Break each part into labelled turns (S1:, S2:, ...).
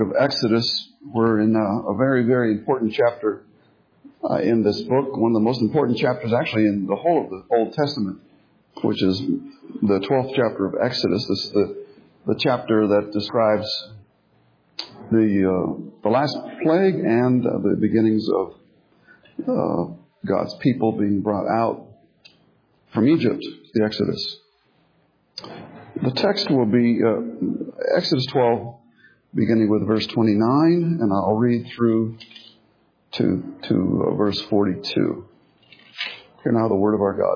S1: Of Exodus. We're in a very, very important chapter in this book. One of the most important chapters actually in the whole of the Old Testament, which is the 12th chapter of Exodus. This is the chapter that describes the last plague and the beginnings of God's people being brought out from Egypt, the Exodus. The text will be Exodus 12, beginning with verse 29, and I'll read through to verse 42. Hear now the word of our God.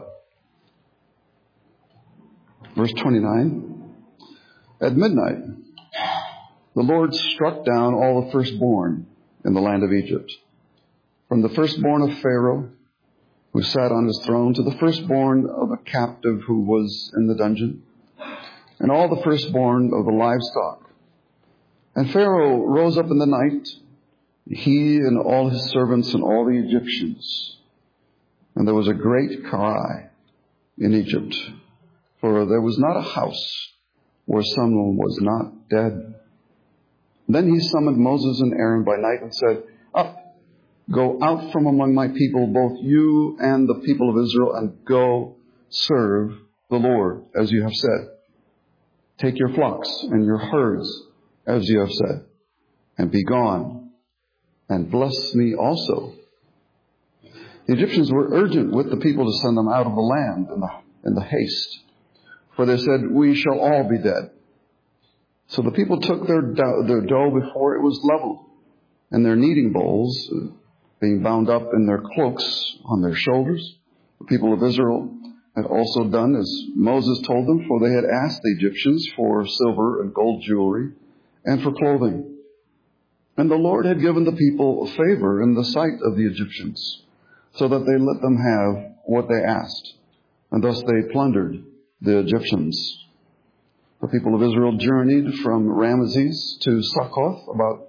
S1: Verse 29. At midnight, the Lord struck down all the firstborn in the land of Egypt, from the firstborn of Pharaoh, who sat on his throne, to the firstborn of a captive who was in the dungeon, and all the firstborn of the livestock. And Pharaoh rose up in the night, he and all his servants and all the Egyptians. And there was a great cry in Egypt, for there was not a house where someone was not dead. Then he summoned Moses and Aaron by night and said, "Up, go out from among my people, both you and the people of Israel, and go serve the Lord, as you have said. Take your flocks and your herds, as you have said, and be gone, and bless me also." The Egyptians were urgent with the people to send them out of the land in the haste, for they said, "We shall all be dead." So the people took their dough before it was leveled, and their kneading bowls, being bound up in their cloaks on their shoulders. The people of Israel had also done as Moses told them, for they had asked the Egyptians for silver and gold jewelry, and for clothing. And the Lord had given the people favor in the sight of the Egyptians, so that they let them have what they asked. And thus they plundered the Egyptians. The people of Israel journeyed from Ramesses to Succoth, about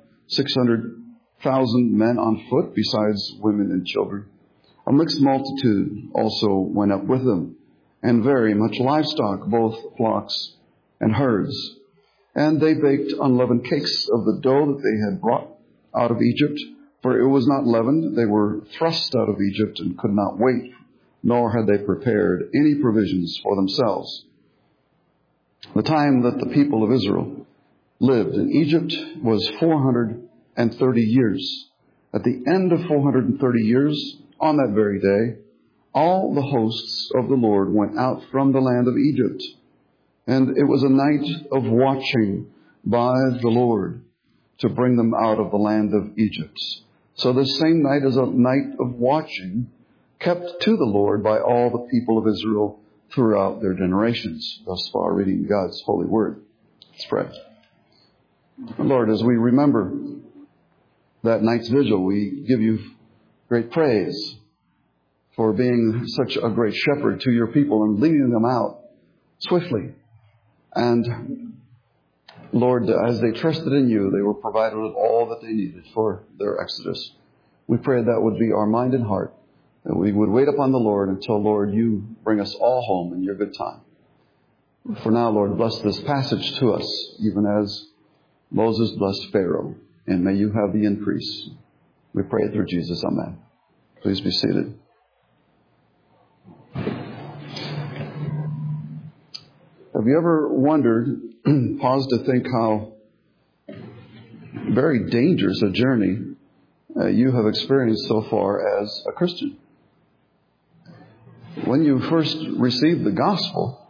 S1: 600,000 men on foot, besides women and children. A mixed multitude also went up with them, and very much livestock, both flocks and herds. And they baked unleavened cakes of the dough that they had brought out of Egypt, for it was not leavened. They were thrust out of Egypt and could not wait, nor had they prepared any provisions for themselves. The time that the people of Israel lived in Egypt was 430 years. At the end of 430 years, on that very day, all the hosts of the Lord went out from the land of Egypt. And it was a night of watching by the Lord to bring them out of the land of Egypt. So this same night is a night of watching kept to the Lord by all the people of Israel throughout their generations. Thus far, reading God's holy word. Let's pray. Lord, as we remember that night's vigil, we give you great praise for being such a great shepherd to your people and leading them out swiftly. And Lord, as they trusted in you, they were provided with all that they needed for their exodus. We pray that would be our mind and heart, that we would wait upon the Lord until, Lord, you bring us all home in your good time. For now, Lord, bless this passage to us, even as Moses blessed Pharaoh, and may you have the increase. We pray it through Jesus. Amen. Please be seated. Have you ever wondered, paused to think how very dangerous a journey you have experienced so far as a Christian? When you first received the gospel,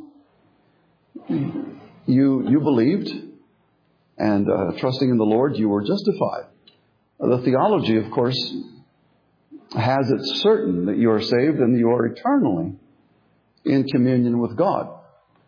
S1: you believed, and trusting in the Lord, you were justified. The theology, of course, has it certain that you are saved and you are eternally in communion with God.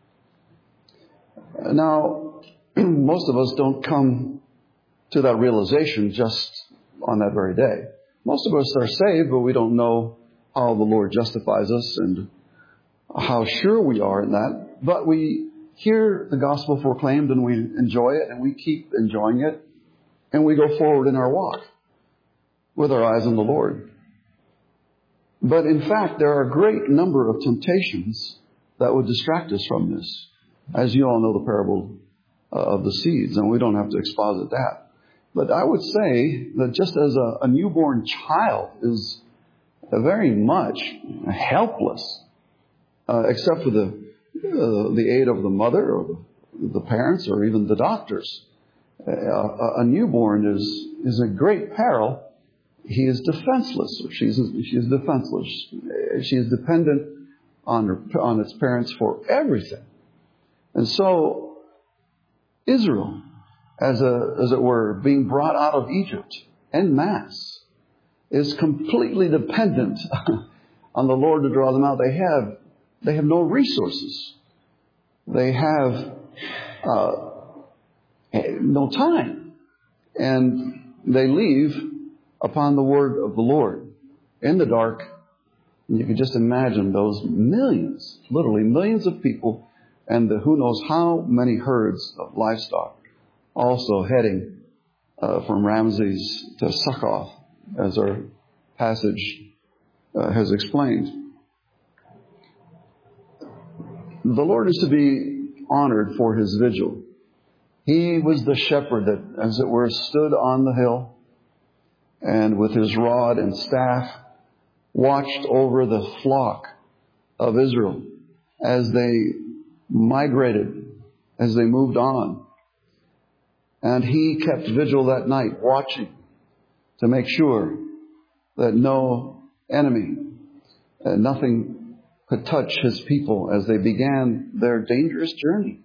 S1: Now, most of us don't come to that realization just on that very day. Most of us are saved, but we don't know how the Lord justifies us and how sure we are in that. But we hear the gospel proclaimed and we enjoy it, and we keep enjoying it, and we go forward in our walk with our eyes on the Lord. But in fact, there are a great number of temptations that would distract us from this. As you all know the parable of the seeds, and we don't have to exposit that. But I would say that just as a newborn child is very much helpless, except for the aid of the mother or the parents or even the doctors. A newborn is a great peril. He is defenseless. She is defenseless. She is dependent on its parents for everything. And so Israel, as it were, being brought out of Egypt en masse, is completely dependent on the Lord to draw them out. They have no resources. They have no time. And they leave upon the word of the Lord in the dark. And you can just imagine those millions, literally millions of people, and who knows how many herds of livestock also heading from Ramses to Succoth, as our passage has explained. The Lord is to be honored for his vigil. He was the shepherd that, as it were, stood on the hill and with his rod and staff watched over the flock of Israel as they migrated, as they moved on. And he kept vigil that night, watching to make sure that no enemy, nothing could touch his people as they began their dangerous journey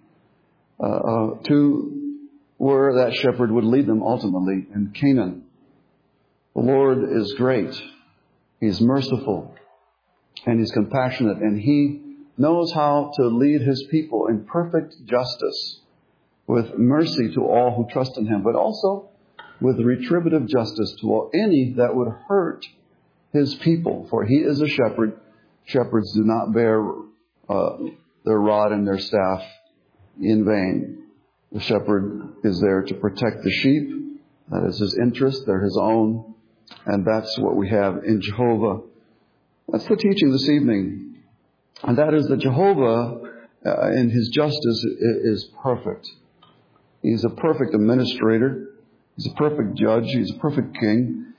S1: to where that shepherd would lead them ultimately in Canaan. The Lord is great. He's merciful and he's compassionate, and he knows how to lead his people in perfect justice with mercy to all who trust in him, but also with retributive justice to any that would hurt his people. For he is a shepherd. Shepherds do not bear their rod and their staff in vain. The shepherd is there to protect the sheep. That is his interest. They're his own. And that's what we have in Jehovah. That's the teaching this evening. And that is that Jehovah, in his justice, is perfect. He's a perfect administrator. He's a perfect judge. He's a perfect king.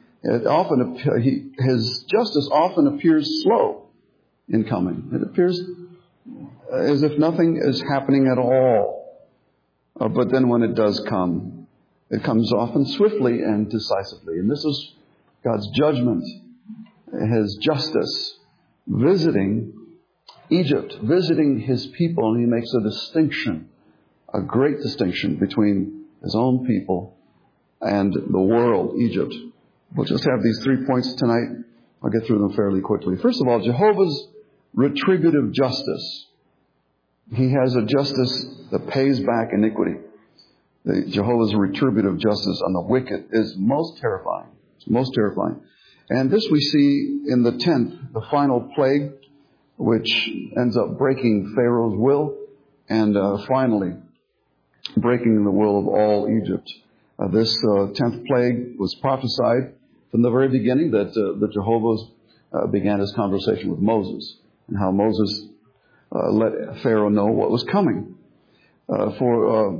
S1: His justice often appears slow in coming. It appears as if nothing is happening at all. But then when it does come, it comes often swiftly and decisively. And this is God's judgment, his justice, visiting Egypt, visiting his people. And he makes a distinction, a great distinction between his own people and the world, Egypt. We'll just have these 3 points tonight. I'll get through them fairly quickly. First of all, Jehovah's retributive justice. He has a justice that pays back iniquity. Jehovah's retributive justice on the wicked is most terrifying. It's most terrifying. And this we see in the 10th, the final plague, which ends up breaking Pharaoh's will and finally breaking the will of all Egypt. This 10th plague was prophesied from the very beginning that Jehovah began his conversation with Moses, and how Moses let Pharaoh know what was coming. For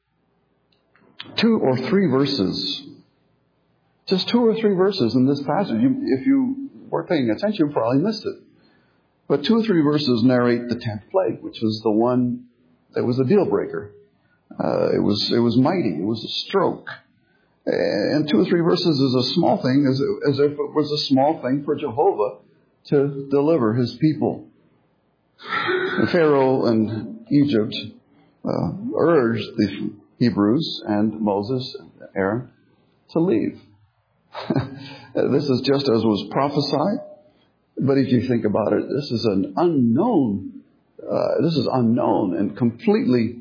S1: 2 or 3 verses, just 2 or 3 verses in this passage, if you weren't paying attention, you probably missed it. But 2 or 3 verses narrate the 10th plague, which was the one that was a deal breaker. It was mighty. It was a stroke. And 2 or 3 verses is a small thing, as if it was a small thing for Jehovah to deliver his people. And Pharaoh and Egypt urged the Hebrews and Moses and Aaron to leave. This is just as was prophesied. But if you think about it, this is an unknown. This is unknown and completely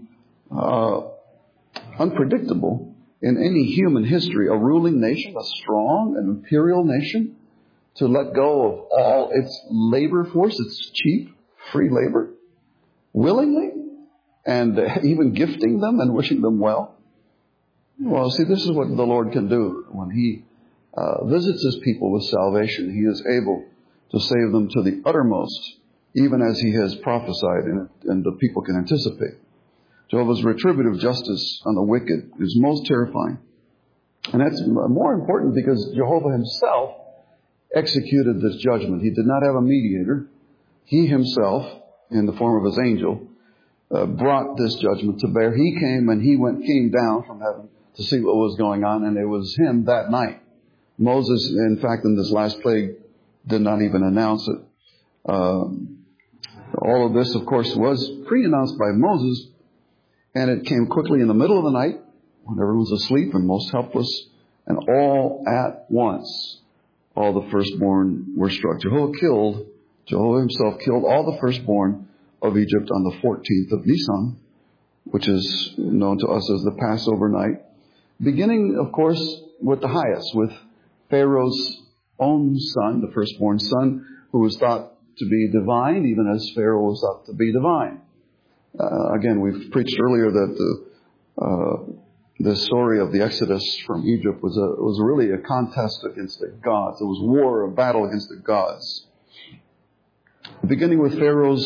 S1: unpredictable in any human history. A ruling nation, a strong and imperial nation, to let go of all its labor force, its cheap, free labor, willingly, and even gifting them and wishing them well. Well, see, this is what the Lord can do when he visits his people with salvation. He is able to save them to the uttermost, even as he has prophesied and the people can anticipate. Jehovah's retributive justice on the wicked is most terrifying. And that's more important because Jehovah himself executed this judgment. He did not have a mediator. He himself, in the form of his angel, brought this judgment to bear. He came and came down from heaven to see what was going on, and it was him that night. Moses, in fact, in this last plague, did not even announce it. All of this, of course, was pre-announced by Moses, and it came quickly in the middle of the night when everyone's asleep and most helpless, and all at once, all the firstborn were struck. Jehovah himself killed all the firstborn of Egypt on the 14th of Nisan, which is known to us as the Passover night, beginning, of course, with the highest, with Pharaoh's own son, the firstborn son, who was thought to be divine, even as Pharaoh was thought to be divine. Again, we've preached earlier that the story of the Exodus from Egypt was really a contest against the gods. It was war, a battle against the gods. Beginning with Pharaoh's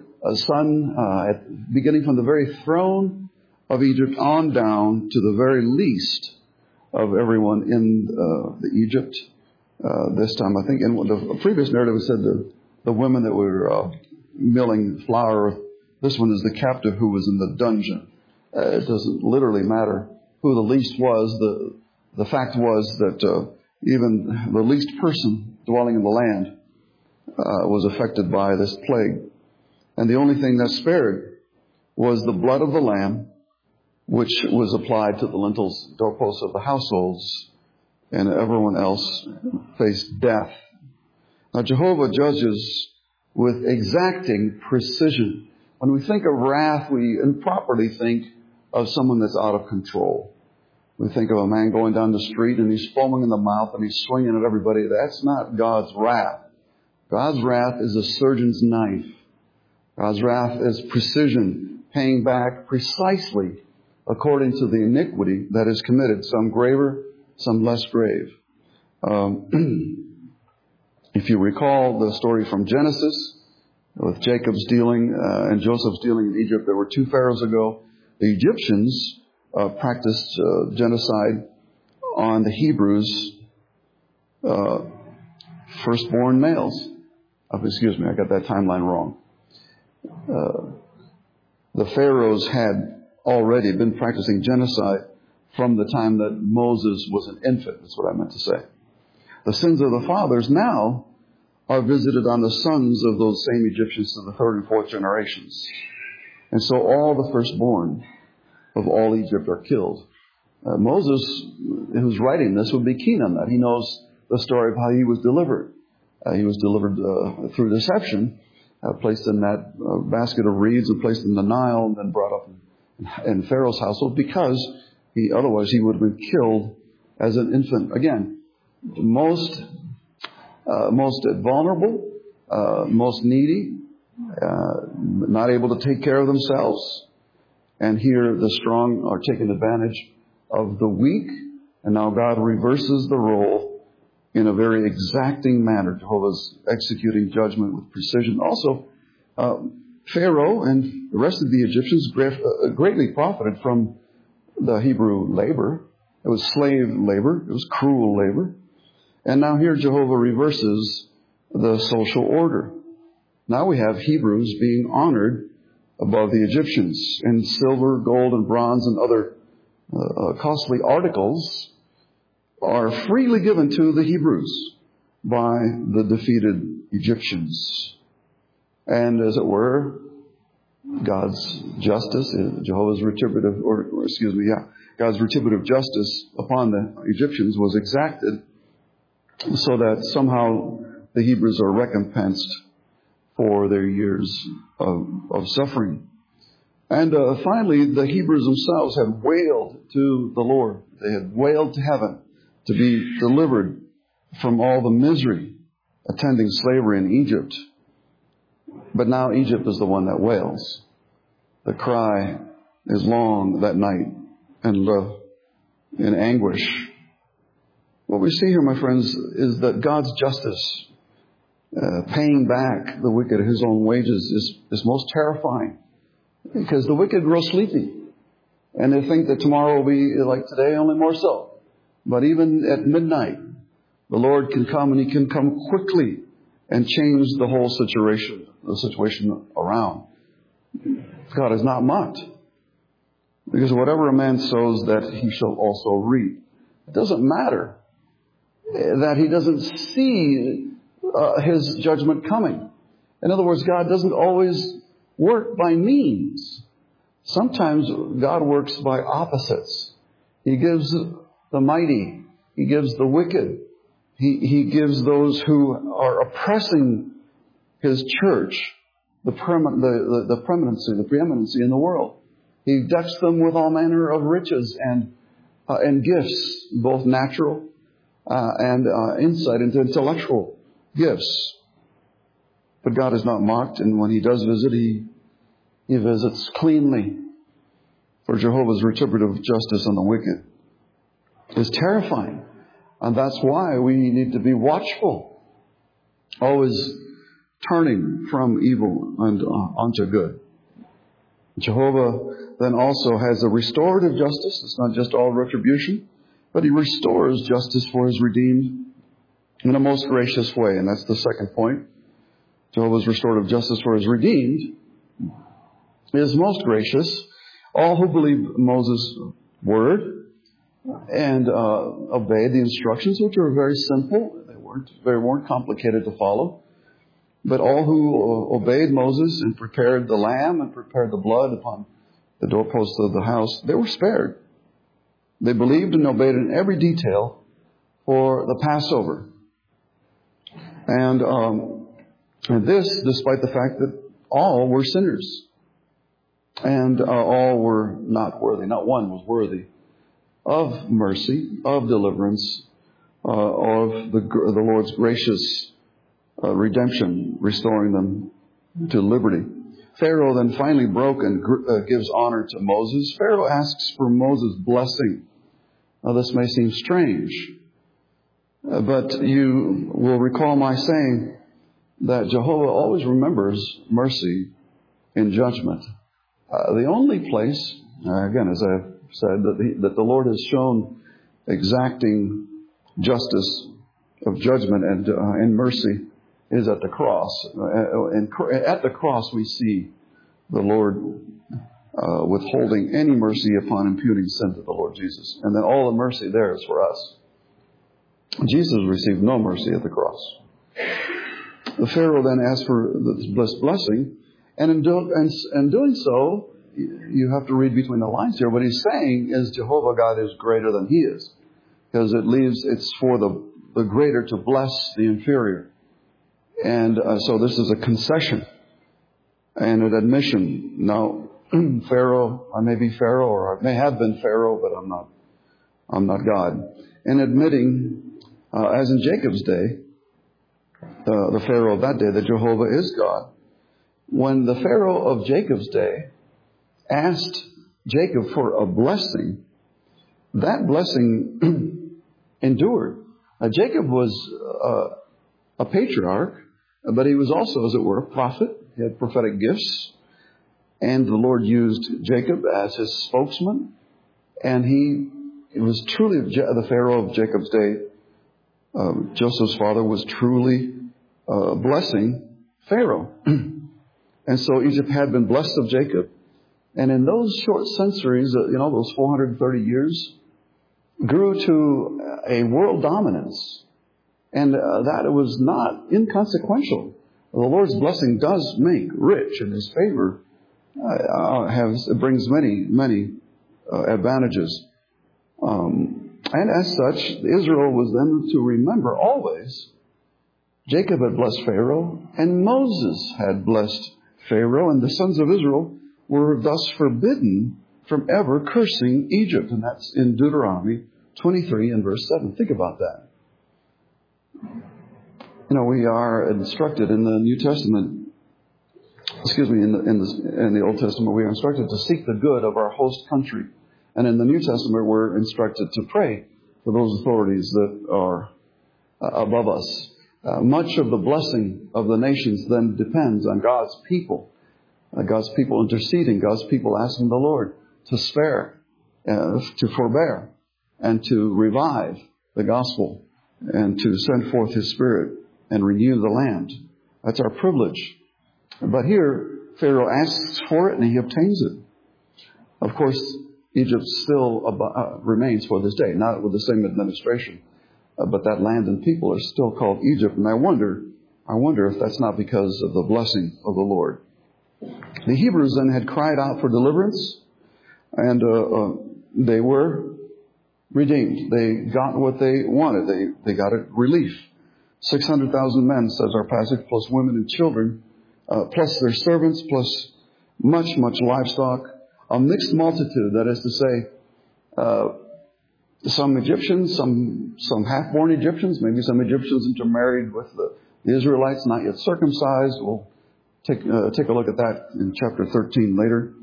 S1: son, beginning from the very throne of Egypt on down to the very least of everyone in Egypt. This time, I think, in the previous narrative, it said the women that were milling flour. This one is the captive who was in the dungeon. It doesn't literally matter who the least was. The fact was that even the least person dwelling in the land was affected by this plague. And the only thing that spared was the blood of the lamb, which was applied to the lintels, doorposts of the households, and everyone else faced death. Now, Jehovah judges with exacting precision. When we think of wrath, we improperly think of someone that's out of control. We think of a man going down the street and he's foaming in the mouth and he's swinging at everybody. That's not God's wrath. God's wrath is a surgeon's knife. God's wrath is precision, paying back precisely according to the iniquity that is committed, some graver, some less grave. If you recall the story from Genesis, with Jacob's dealing and Joseph's dealing in Egypt, there were two pharaohs ago. The Egyptians practiced genocide on the Hebrews' firstborn males. Excuse me, I got that timeline wrong. The pharaohs had already been practicing genocide from the time that Moses was an infant. That's what I meant to say. The sins of the fathers now are visited on the sons of those same Egyptians to the third and fourth generations. And so all the firstborn of all Egypt are killed. Moses, who's writing this, would be keen on that. He knows the story of how he was delivered. He was delivered through deception, placed in that basket of reeds and placed in the Nile and then brought up in Pharaoh's household because otherwise he would have been killed as an infant. Again, most vulnerable, most needy, not able to take care of themselves. And here the strong are taking advantage of the weak. And now God reverses the role in a very exacting manner. Jehovah's executing judgment with precision. Also, Pharaoh and the rest of the Egyptians greatly profited from the Hebrew labor. It was slave labor. It was cruel labor. And now here Jehovah reverses the social order. Now we have Hebrews being honored above the Egyptians. And silver, gold, and bronze and other costly articles are freely given to the Hebrews by the defeated Egyptians. And as it were, God's justice, God's retributive justice upon the Egyptians was exacted so that somehow the Hebrews are recompensed for their years of suffering. And finally, the Hebrews themselves had wailed to the Lord. They had wailed to heaven to be delivered from all the misery attending slavery in Egypt. But now Egypt is the one that wails. The cry is long that night and in anguish. What we see here, my friends, is that God's justice, paying back the wicked his own wages, is most terrifying. Because the wicked grow sleepy. And they think that tomorrow will be like today, only more so. But even at midnight, the Lord can come, and He can come quickly and change the whole situation around. God is not mocked. Because whatever a man sows, that he shall also reap. It doesn't matter that he doesn't see his judgment coming. In other words, God doesn't always work by means. Sometimes God works by opposites. He gives the mighty. He gives the wicked. He gives those who are oppressing His church the preeminency in the world. He decks them with all manner of riches and gifts, both natural and insight into intellectual gifts. But God is not mocked, and when He does visit, He visits cleanly. For Jehovah's retributive justice on the wicked is terrifying. And that's why we need to be watchful, always turning from evil and onto good. Jehovah then also has a restorative justice. It's not just all retribution, but He restores justice for His redeemed in a most gracious way. And that's the second point. Jehovah's restorative justice for His redeemed is most gracious. All who believe Moses' word and obeyed the instructions, which were very simple. They weren't complicated to follow. But all who obeyed Moses and prepared the lamb and prepared the blood upon the doorposts of the house, they were spared. They believed and obeyed in every detail for the Passover. And this, despite the fact that all were sinners. And all were not worthy. Not one was worthy of mercy, of deliverance, of the Lord's gracious redemption, restoring them to liberty. Pharaoh then finally broke and gives honor to Moses. Pharaoh asks for Moses' blessing. Now this may seem strange, but you will recall my saying that Jehovah always remembers mercy in judgment. The only place, again, as I've said, that the Lord has shown exacting justice of judgment and mercy is at the cross. And at the cross we see the Lord withholding any mercy upon imputing sin to the Lord Jesus. And then all the mercy there is for us. Jesus received no mercy at the cross. The Pharaoh then asked for this blessing, and in doing so, you have to read between the lines here. What he's saying is Jehovah God is greater than He is, because it's for the greater to bless the inferior. And so this is a concession and an admission. Now, Pharaoh, I may be Pharaoh, or I may have been Pharaoh, but I'm not God. And admitting, as in Jacob's day, the Pharaoh of that day, that Jehovah is God. When the Pharaoh of Jacob's day asked Jacob for a blessing, that blessing endured. Jacob was a patriarch, but he was also, as it were, a prophet. He had prophetic gifts. And the Lord used Jacob as His spokesman. And it was truly the Pharaoh of Jacob's day. Joseph's father was truly blessing Pharaoh. And so Egypt had been blessed of Jacob. And in those short centuries, those 430 years, grew to a world dominance. And that it was not inconsequential. The Lord's blessing does make rich, and His favor brings many advantages. And as such, Israel was then to remember always, Jacob had blessed Pharaoh, and Moses had blessed Pharaoh, and the sons of Israel were thus forbidden from ever cursing Egypt. And that's in Deuteronomy 23 and verse 7. Think about that. We are instructed in the New Testament, in the Old Testament, we are instructed to seek the good of our host country. And in the New Testament, we're instructed to pray for those authorities that are above us. Much of the blessing of the nations then depends on God's people interceding, God's people asking the Lord to spare, to forbear, and to revive the gospel and to send forth His Spirit and renew the land. That's our privilege. But here, Pharaoh asks for it and he obtains it. Of course, Egypt still remains for this day, not with the same administration, but that land and people are still called Egypt. And I wonder if that's not because of the blessing of the Lord. The Hebrews then had cried out for deliverance, and they were redeemed. They got what they wanted. They got a relief. 600,000 men, says our passage, plus women and children, plus their servants, plus much livestock. A mixed multitude, that is to say, some Egyptians, some half-born Egyptians, maybe some Egyptians intermarried with the Israelites, not yet circumcised. We'll take a look at that in chapter 13 later.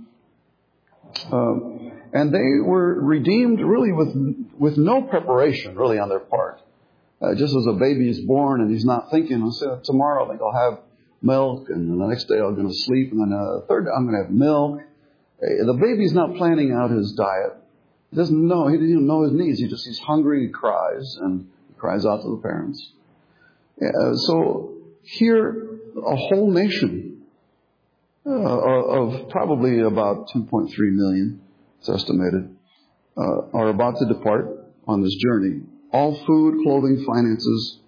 S1: And they were redeemed really with no preparation really on their part. Just as a baby is born and he's not thinking, I'll say, tomorrow I think I'll have milk, and the next day I'm going to sleep, and then the third day I'm going to have milk. The baby's not planning out his diet. He doesn't know. He doesn't even know his needs. He's hungry, he cries, and he cries out to the parents. So here, a whole nation of probably about 2.3 million, it's estimated, are about to depart on this journey. All food, clothing, finances,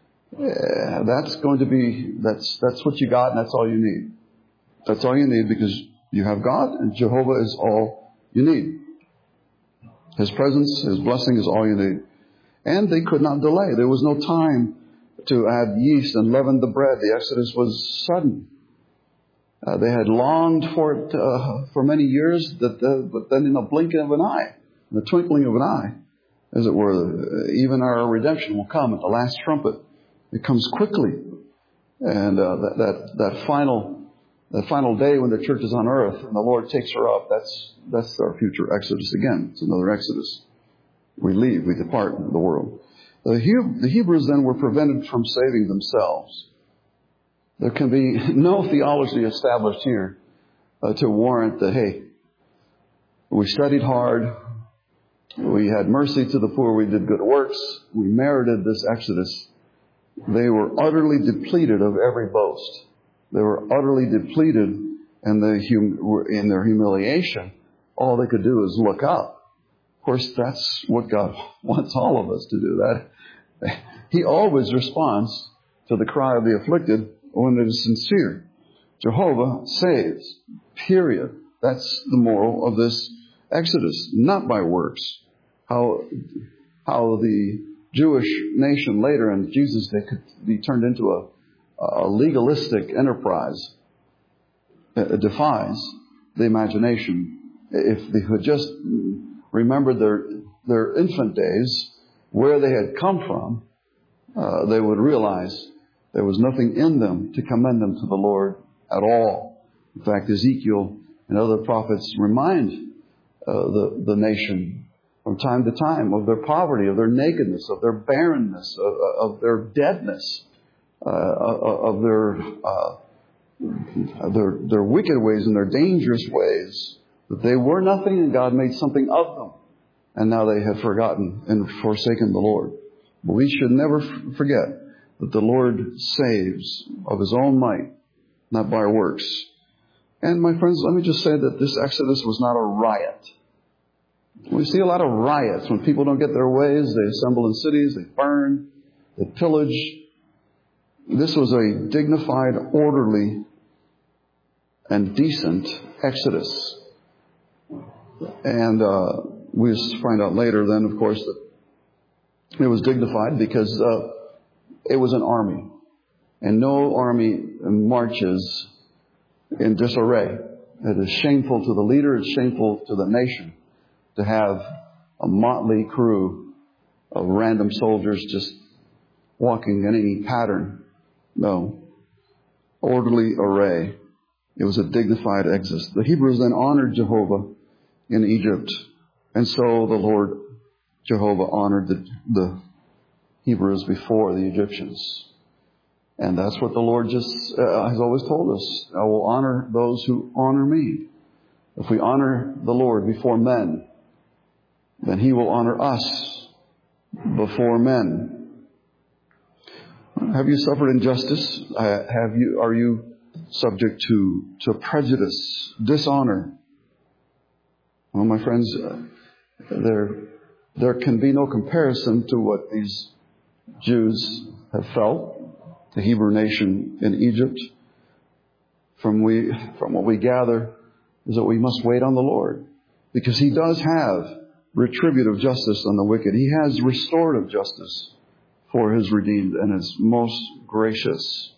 S1: that's going to be, that's what you got, and that's all you need. That's all you need, because you have God, and Jehovah is all you need. His presence, His blessing is all you need. And they could not delay. There was no time to add yeast and leaven the bread. The Exodus was sudden. They had longed for it for many years, but then in a blink of an eye, in the twinkling of an eye, as it were, even our redemption will come at the last trumpet. It comes quickly. And that final day when the church is on earth and the Lord takes her up, that's our future Exodus again. It's another Exodus. We leave, we depart from the world. The Hebrews then were prevented from saving themselves. There can be no theology established here to warrant that, hey, we studied hard, we had mercy to the poor, we did good works, we merited this Exodus. They were utterly depleted of every boast. They were utterly depleted in their humiliation. All they could do is look up. Of course, that's what God wants all of us to do. That He always responds to the cry of the afflicted when it is sincere. Jehovah saves. Period. That's the moral of this Exodus, not by works. How the Jewish nation later in Jesus' day could be turned into a legalistic enterprise. It defies the imagination. If they could just remember their infant days, where they had come from, they would realize there was nothing in them to commend them to the Lord at all. In fact, Ezekiel and other prophets remind the nation from time to time of their poverty, of their nakedness, of their barrenness, of their deadness, of their wicked ways and their dangerous ways, that they were nothing and God made something of them. And now they have forgotten and forsaken the Lord. But we should never forget that the Lord saves of His own might, not by works. And my friends, let me just say that this Exodus was not a riot. We see a lot of riots when people don't get their ways. They assemble in cities, they burn, they pillage. This was a dignified, orderly, and decent Exodus. And we find out later then, of course, that it was dignified because it was an army. And no army marches in disarray. It is shameful to the leader, it's shameful to the nation to have a motley crew of random soldiers just walking in any pattern. No. Orderly array. It was a dignified exodus. The Hebrews then honored Jehovah in Egypt. And so the Lord Jehovah honored the Hebrews before the Egyptians. And that's what the Lord just has always told us. I will honor those who honor me. If we honor the Lord before men, then He will honor us before men. Have you suffered injustice? Are you subject to prejudice, dishonor? Well, my friends, there can be no comparison to what these Jews have felt, the Hebrew nation in Egypt. From what we gather is that we must wait on the Lord, because He does have retributive justice on the wicked. He has restorative justice for His redeemed and is most gracious.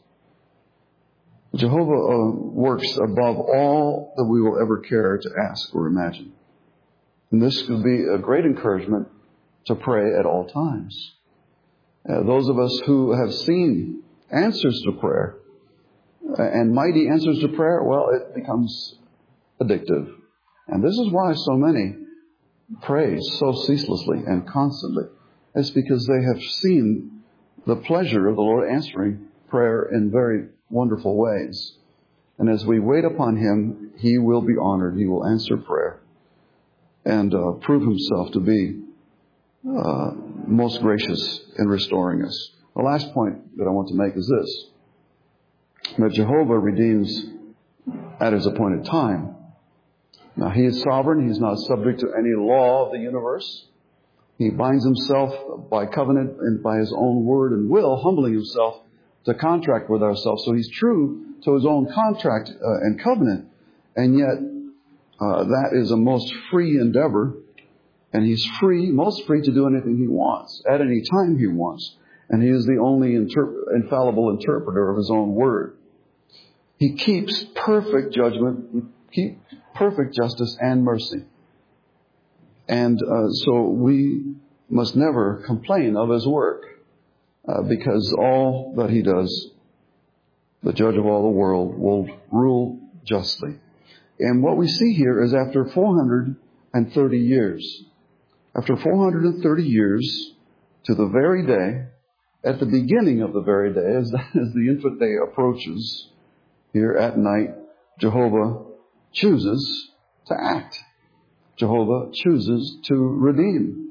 S1: Jehovah works above all that we will ever care to ask or imagine. And this could be a great encouragement to pray at all times. Those of us who have seen answers to prayer, and mighty answers to prayer, well, it becomes addictive. And this is why so many pray so ceaselessly and constantly. It's because they have seen the pleasure of the Lord answering prayer in very wonderful ways. And as we wait upon Him, He will be honored. He will answer prayer and prove Himself to be most gracious in restoring us. The last point that I want to make is this: that Jehovah redeems at His appointed time. Now, He is sovereign. He's not subject to any law of the universe. He binds Himself by covenant and by His own word and will, humbling Himself to contract with ourselves. So He's true to His own contract and covenant. And yet, that is a most free endeavor. And He's free, most free to do anything He wants, at any time He wants. And He is the only infallible interpreter of His own word. He keeps perfect judgment, He keeps perfect justice and mercy. And so we must never complain of His work, because all that He does, the judge of all the world, will rule justly. And what we see here is after 430 years, after 430 years, to the very day, at the beginning of the very day, as the infant day approaches, here at night, Jehovah chooses to act. Jehovah chooses to redeem.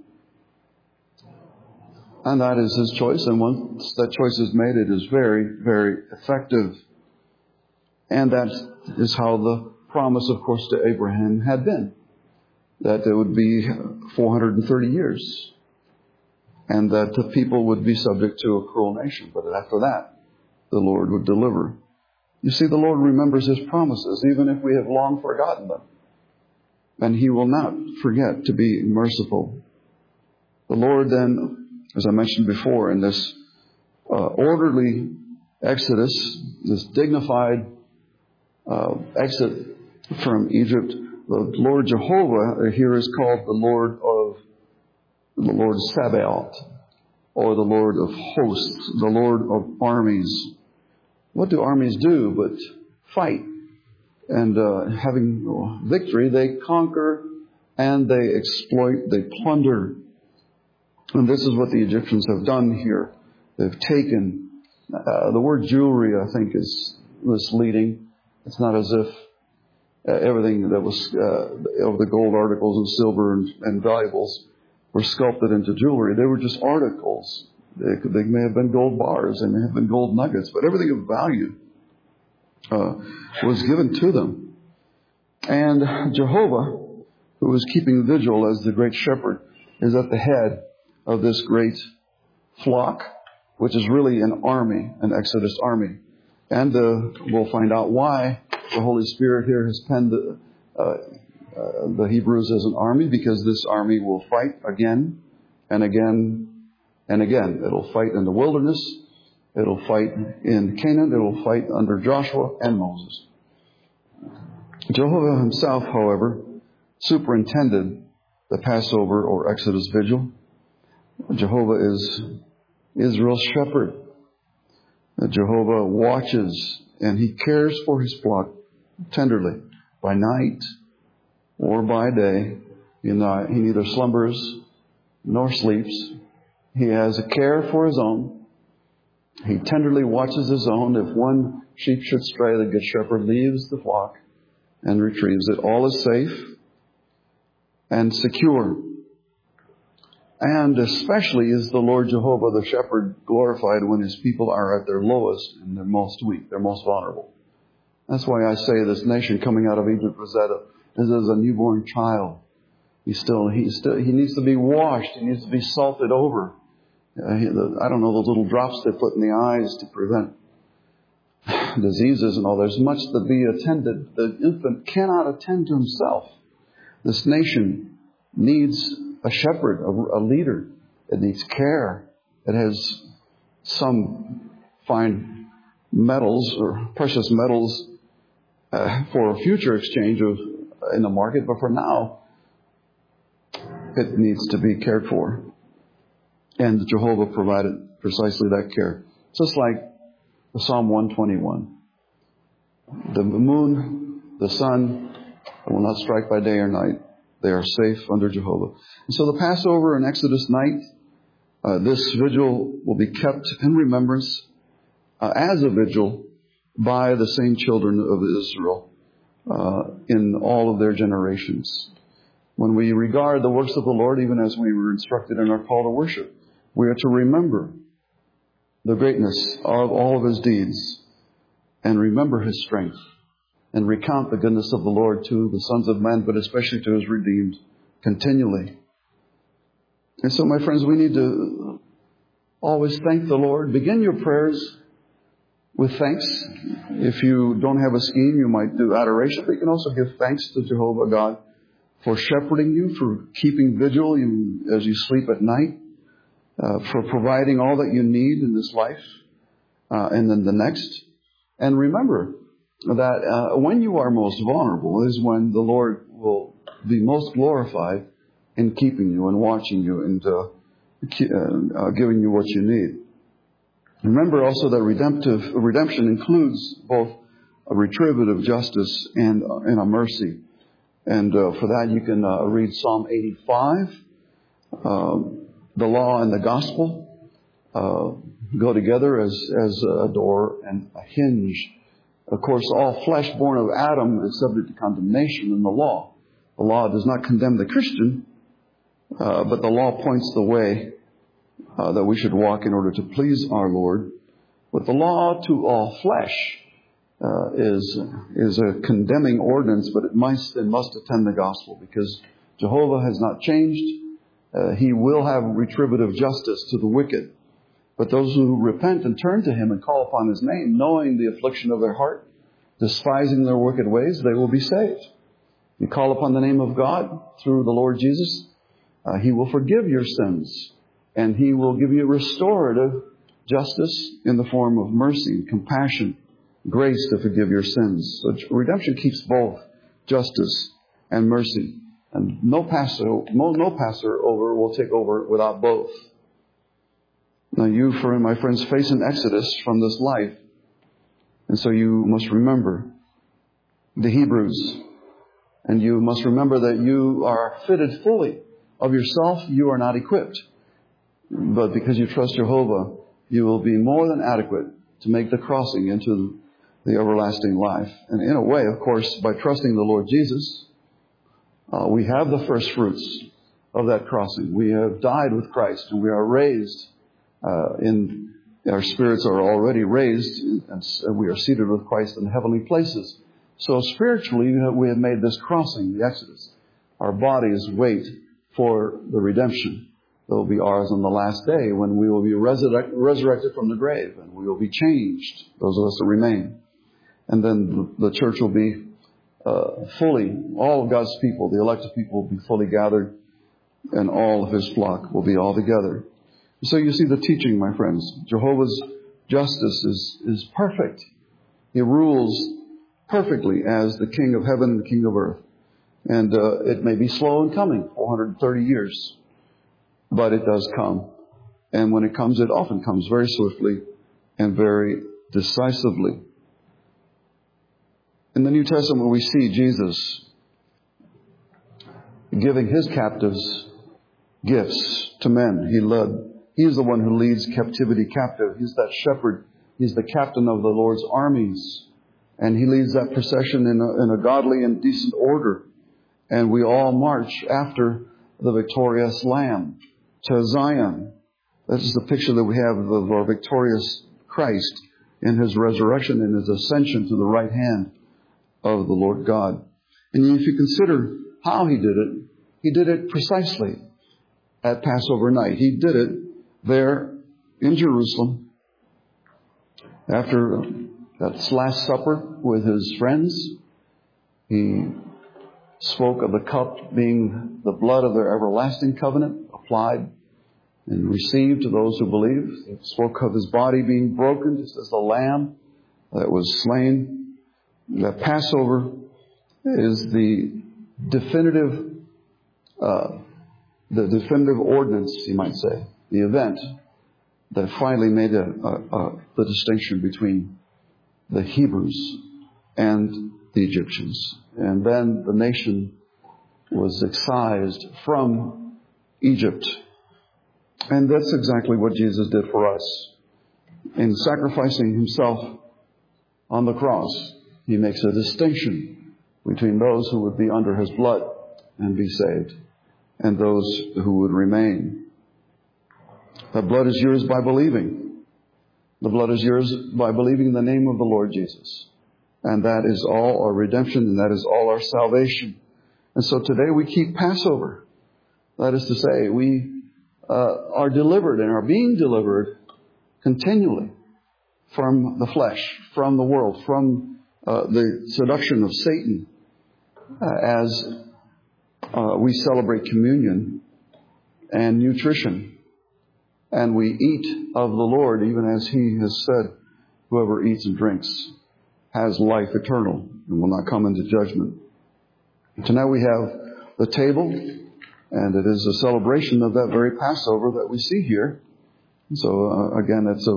S1: And that is His choice. And once that choice is made, it is very, very effective. And that is how the promise, of course, to Abraham had been. That it would be 430 years. And that the people would be subject to a cruel nation. But after that, the Lord would deliver. You see, the Lord remembers His promises, even if we have long forgotten them. And He will not forget to be merciful. The Lord then, as I mentioned before, in this orderly exodus, this dignified exit from Egypt, the Lord Jehovah here is called the Lord Sabaoth, or the Lord of hosts, the Lord of armies. What do armies do but fight? And having victory, they conquer and they exploit, they plunder. And this is what the Egyptians have done here. They've taken, the word jewelry, I think, is misleading. It's not as if everything that was of the gold articles and silver and valuables were sculpted into jewelry. They were just articles. They may have been gold bars, they may have been gold nuggets, but everything of value was given to them. And Jehovah, who is keeping vigil as the great shepherd, is at the head of this great flock, which is really an army, an Exodus army. And we'll find out why the Holy Spirit here has penned the Hebrews as an army, because this army will fight again and again and again. It'll fight in the wilderness. It'll fight in Canaan. It'll fight under Joshua and Moses. Jehovah Himself, however, superintended the Passover or Exodus vigil. Jehovah is Israel's shepherd. Jehovah watches and He cares for His flock tenderly by night or by day. He neither slumbers nor sleeps. He has a care for His own. He tenderly watches His own. If one sheep should stray, the good shepherd leaves the flock and retrieves it. All is safe and secure. And especially is the Lord Jehovah, the shepherd, glorified when his people are at their lowest and they're most weak, they're most vulnerable. That's why I say this nation coming out of Egypt was as a newborn child. He needs to be washed. He needs to be salted over. I don't know, those little drops they put in the eyes to prevent diseases and all. There's much to be attended. The infant cannot attend to himself. This nation needs a shepherd, a leader. It needs care. It has some fine metals or precious metals for a future exchange in the market, but for now, it needs to be cared for. And Jehovah provided precisely that care. Just like Psalm 121. The moon, the sun will not strike by day or night. They are safe under Jehovah. And so the Passover and Exodus night, this vigil will be kept in remembrance as a vigil by the same children of Israel in all of their generations. When we regard the works of the Lord, even as we were instructed in our call to worship, we are to remember the greatness of all of His deeds and remember His strength and recount the goodness of the Lord to the sons of men, but especially to His redeemed continually. And so, my friends, we need to always thank the Lord. Begin your prayers with thanks. If you don't have a scheme, you might do adoration, but you can also give thanks to Jehovah God for shepherding you, for keeping vigil as you sleep at night, for providing all that you need in this life and then the next. And remember that when you are most vulnerable is when the Lord will be most glorified in keeping you and watching you and giving you what you need. Remember also that redemption includes both a retributive justice and a mercy. And for that you can read Psalm 85. The law and the gospel go together as a door and a hinge. Of course, all flesh born of Adam is subject to condemnation in the law. The law does not condemn the Christian, but the law points the way that we should walk in order to please our Lord. But the law to all flesh is a condemning ordinance, but it must attend the gospel, because Jehovah has not changed. He will have retributive justice to the wicked. But those who repent and turn to Him and call upon His name, knowing the affliction of their heart, despising their wicked ways, they will be saved. You call upon the name of God through the Lord Jesus, He will forgive your sins, and He will give you restorative justice in the form of mercy and compassion, grace to forgive your sins. So redemption keeps both justice and mercy. And no Passover will take over without both. Now you, my friends, face an exodus from this life. And so you must remember the Hebrews. And you must remember that you are fitted fully. Of yourself, you are not equipped. But because you trust Jehovah, you will be more than adequate to make the crossing into the everlasting life. And in a way, of course, by trusting the Lord Jesus, we have the first fruits of that crossing. We have died with Christ, and we are raised our spirits are already raised, and we are seated with Christ in heavenly places. So spiritually, we have made this crossing, the Exodus. Our bodies wait for the redemption that will be ours on the last day, when we will be resurrected from the grave, and we will be changed, those of us that remain. And then the church will be fully, all of God's people, the elected people, will be fully gathered, and all of His flock will be all together. So you see the teaching, my friends. Jehovah's justice is perfect. He rules perfectly as the King of heaven and the King of earth. And it may be slow in coming, 430 years, but it does come. And when it comes, it often comes very swiftly and very decisively. In the New Testament, we see Jesus giving His captives gifts to men. He is the one who leads captivity captive. He's that shepherd. He's the captain of the Lord's armies. And He leads that procession in a godly and decent order. And we all march after the victorious Lamb. to Zion. This is the picture that we have of our victorious Christ in His resurrection and His ascension to the right hand of the Lord God. And if you consider how He did it precisely at Passover night. He did it there in Jerusalem after that last supper with His friends. He spoke of the cup being the blood of their everlasting covenant, applied and received to those who believe. He spoke of His body being broken, just as the lamb that was slain. That Passover is the definitive ordinance, you might say, the event that finally made the distinction between the Hebrews and the Egyptians. And then the nation was excised from Egypt. And that's exactly what Jesus did for us. In sacrificing Himself on the cross, He makes a distinction between those who would be under His blood and be saved and those who would remain. The blood is yours by believing. The blood is yours by believing in the name of the Lord Jesus. And that is all our redemption, and that is all our salvation. And so today we keep Passover. That is to say, we are delivered and are being delivered continually from the flesh, from the world, from the seduction of Satan as we celebrate communion and nutrition. And we eat of the Lord, even as He has said, whoever eats and drinks has life eternal and will not come into judgment. Tonight we have the table, and it is a celebration of that very Passover that we see here. So again, it's a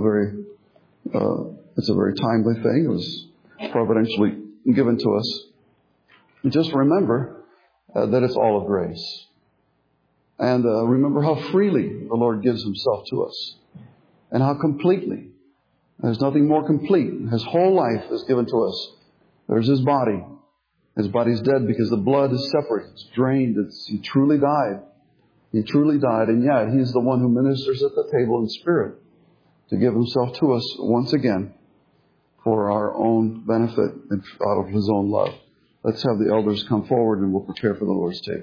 S1: very timely thing. It was providentially given to us. And just remember that it's all of grace. And remember how freely the Lord gives Himself to us. And how completely. There's nothing more complete. His whole life is given to us. There's His body. His body's dead because the blood is separate. It's drained. He truly died. He truly died. And yet He's the one who ministers at the table in spirit to give Himself to us once again for our own benefit and out of His own love. Let's have the elders come forward and we'll prepare for the Lord's table.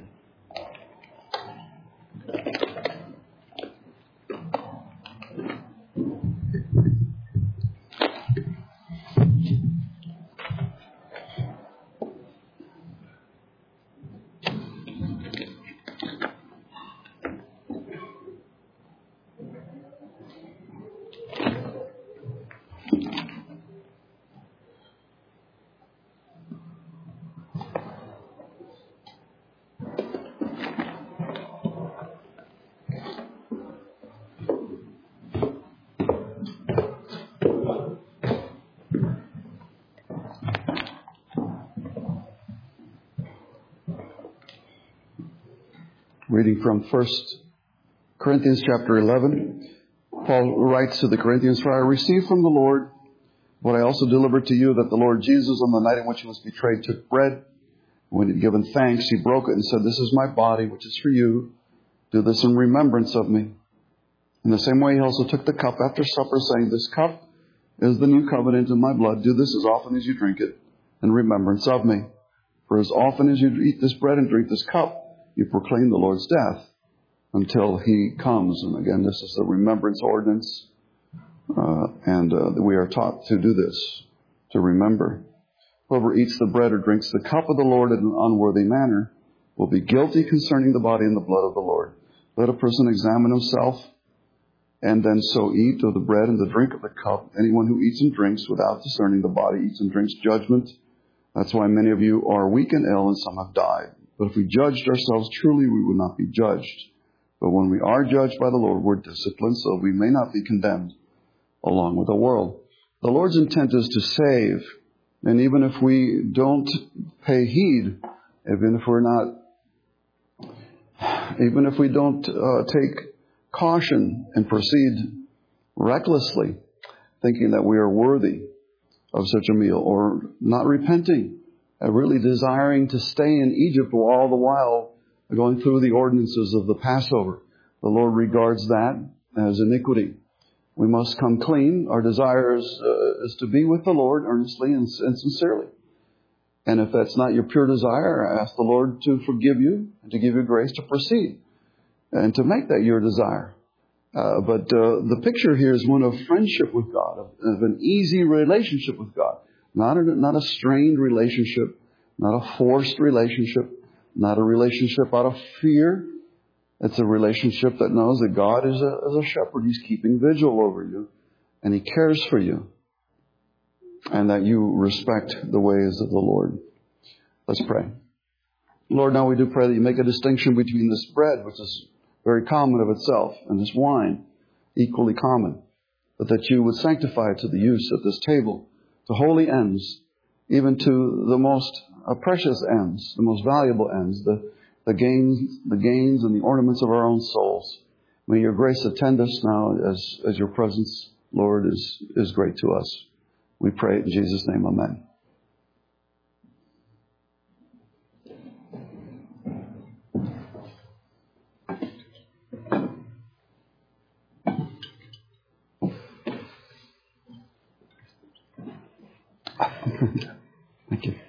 S1: Reading from 1 Corinthians chapter 11, Paul writes to the Corinthians, "For I received from the Lord what I also delivered to you, that the Lord Jesus, on the night in which He was betrayed, took bread. When He had given thanks, He broke it and said, 'This is my body, which is for you. Do this in remembrance of me.' In the same way, He also took the cup after supper, saying, 'This cup is the new covenant in my blood. Do this as often as you drink it in remembrance of me. For as often as you eat this bread and drink this cup, you proclaim the Lord's death until He comes.'" And again, this is a remembrance ordinance. And we are taught to do this, to remember. "Whoever eats the bread or drinks the cup of the Lord in an unworthy manner will be guilty concerning the body and the blood of the Lord. Let a person examine himself, and then so eat of the bread and the drink of the cup. Anyone who eats and drinks without discerning the body eats and drinks judgment. That's why many of you are weak and ill, and some have died. But if we judged ourselves truly, we would not be judged. But when we are judged by the Lord, we're disciplined, so we may not be condemned along with the world." The Lord's intent is to save. And even if we don't pay heed, even if we don't take caution and proceed recklessly, thinking that we are worthy of such a meal, or not repenting, really desiring to stay in Egypt all the while going through the ordinances of the Passover, The Lord regards that as iniquity. We must come clean. Our desire is to be with the Lord earnestly and sincerely. And if that's not your pure desire, ask the Lord to forgive you and to give you grace to proceed and to make that your desire. But the picture here is one of friendship with God, of an easy relationship with God. Not a strained relationship, not a forced relationship, not a relationship out of fear. It's a relationship that knows that God is a shepherd. He's keeping vigil over you, and He cares for you, and that you respect the ways of the Lord. Let's pray. Lord, now we do pray that you make a distinction between this bread, which is very common of itself, and this wine, equally common, but that you would sanctify it to the use at this table, to holy ends, even to the most precious ends, the most valuable ends, the gains and the ornaments of our own souls. May your grace attend us now as your presence, Lord, is great to us. We pray in Jesus' name, amen. Thank you.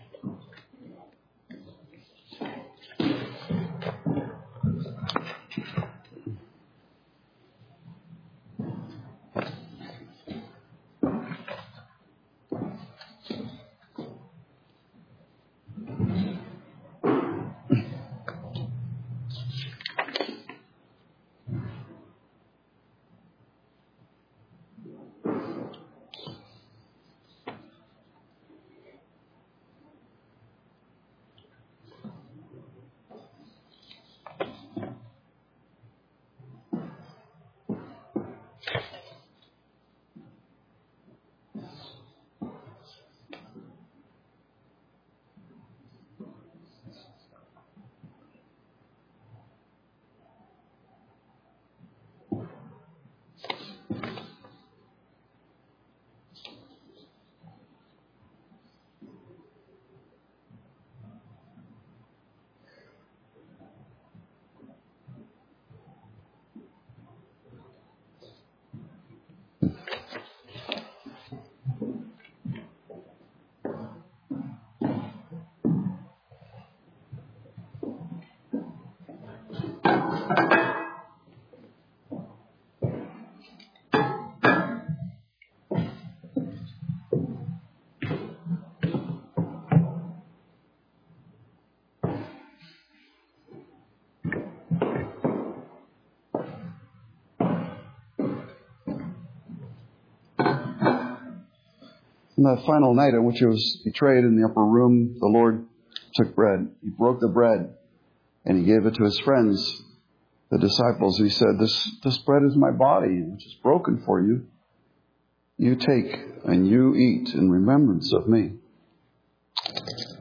S1: On that final night on which he was betrayed in the upper room, the Lord took bread. He broke the bread and he gave it to his friends, the disciples. He said, this bread is my body, which is broken for you. You take and you eat in remembrance of me.